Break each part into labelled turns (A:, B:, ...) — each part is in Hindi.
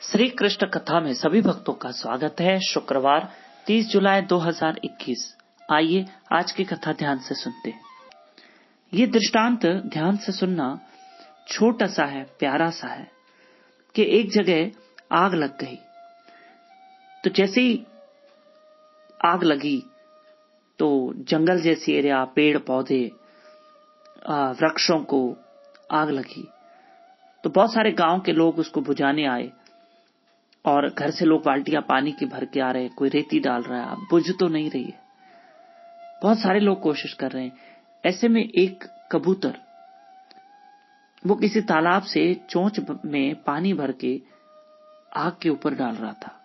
A: श्री कृष्ण कथा में सभी भक्तों का स्वागत है। शुक्रवार 30 जुलाई 2021। आइए आज की कथा ध्यान से सुनते हैं। ये दृष्टांत ध्यान से सुनना छोटा सा है, प्यारा सा है कि एक जगह आग लग गई। तो जैसे ही आग लगी तो जंगल जैसी एरिया, पेड़ पौधे, वृक्षों को आग लगी। तो बहुत सारे गांव के लोग उसको बुझाने आए और घर से लोग बाल्टियां पानी की भर के आ रहे हैं, कोई रेती डाल रहा है, अब बुझ तो नहीं रही है। बहुत सारे लोग कोशिश कर रहे हैं। ऐसे में एक कबूतर वो किसी तालाब से चोंच में पानी भर के आग के ऊपर डाल रहा था।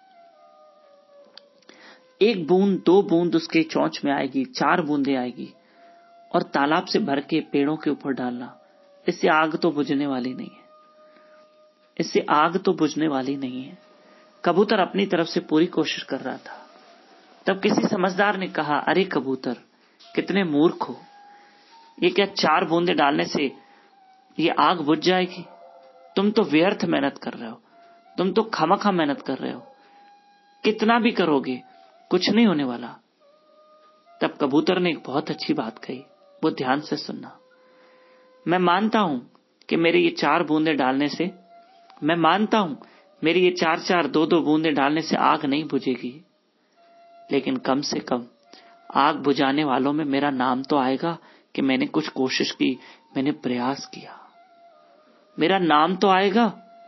A: एक बूंद, दो बूंद उसके चोंच में आएगी, 4 बूंदें आएगी और तालाब से भर के पेड़ों के ऊपर डालना, इससे आग तो बुझने वाली नहीं है। इससे आग तो बुझने वाली नहीं है। कबूतर अपनी तरफ से पूरी कोशिश कर रहा था। तब किसी समझदार ने कहा, अरे कबूतर, कितने मूर्ख हो, ये क्या 4 बूंदे डालने से ये आग बुझ जाएगी? तुम तो व्यर्थ मेहनत कर रहे हो, तुम तो खामखा मेहनत कर रहे हो, कितना भी करोगे कुछ नहीं होने वाला। तब कबूतर ने एक बहुत अच्छी बात कही, वो ध्यान से सुनना। मैं मानता हूं कि मेरे ये 4 बूंदे डालने से, मैं मानता हूं मेरी ये 4-4, 2-2 बूंदे डालने से आग नहीं बुझेगी, लेकिन कम से कम आग बुझाने वालों में मेरा नाम तो आएगा कि मैंने कुछ कोशिश की, मैंने प्रयास किया, मेरा नाम तो आएगा।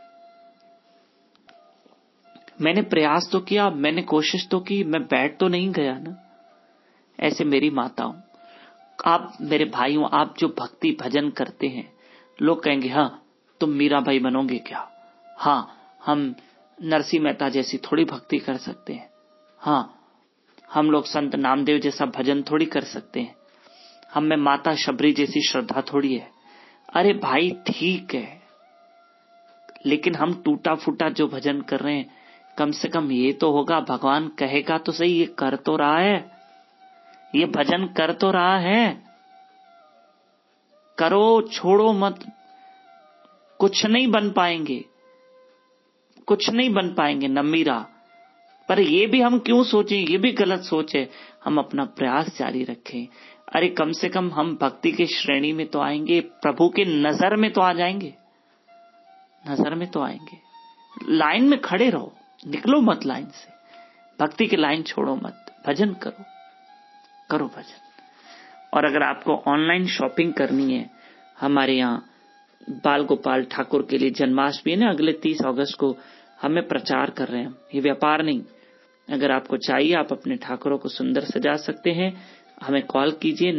A: मैंने प्रयास तो किया, मैंने कोशिश तो की, मैं बैठ तो नहीं गया ना। ऐसे मेरी माताओं, आप मेरे भाइयों, आप जो भक्ति भजन करते हैं, लोग कहेंगे, हाँ तुम मीराबाई बनोगे क्या? हाँ, हम नरसिंह मेहता जैसी थोड़ी भक्ति कर सकते हैं। हाँ, हम लोग संत नामदेव जैसा भजन थोड़ी कर सकते हैं। हम में माता शबरी जैसी श्रद्धा थोड़ी है। अरे भाई ठीक है, लेकिन हम टूटा फूटा जो भजन कर रहे हैं, कम से कम ये तो होगा, भगवान कहेगा तो सही, ये कर तो रहा है, ये भजन कर तो रहा है। करो, छोड़ो मत। कुछ नहीं बन पाएंगे, कुछ नहीं बन पाएंगे नमीरा, पर ये भी हम क्यों सोचें, ये भी गलत सोच है। हम अपना प्रयास जारी रखें। अरे कम से कम हम भक्ति की श्रेणी में तो आएंगे, प्रभु के नजर में तो आ जाएंगे, नजर में तो आएंगे। लाइन में खड़े रहो, निकलो मत लाइन से, भक्ति की लाइन छोड़ो मत, भजन करो, करो भजन। और अगर आपको ऑनलाइन शॉपिंग करनी है, हमारे यहाँ बाल गोपाल ठाकुर के लिए जन्माष्टमी है ना, अगले 30 अगस्त को हमें प्रचार कर रहे हैं, ये व्यापार नहीं। अगर आपको चाहिए, आप अपने ठाकुरों को सुंदर सजा सकते हैं। हमें कॉल कीजिए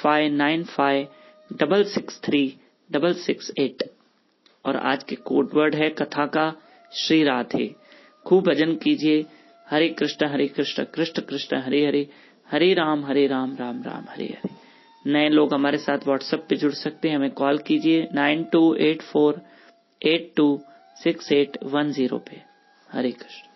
A: 9595663668 और आज के कोड वर्ड है कथा का श्री राधे। खूब भजन कीजिए। हरे कृष्ण कृष्ण कृष्ण हरे हरे, हरे राम राम राम हरे हरे। नए लोग हमारे साथ व्हाट्सएप पे जुड़ सकते हैं, हमें कॉल कीजिए 9284826810 पे। हरे कृष्ण।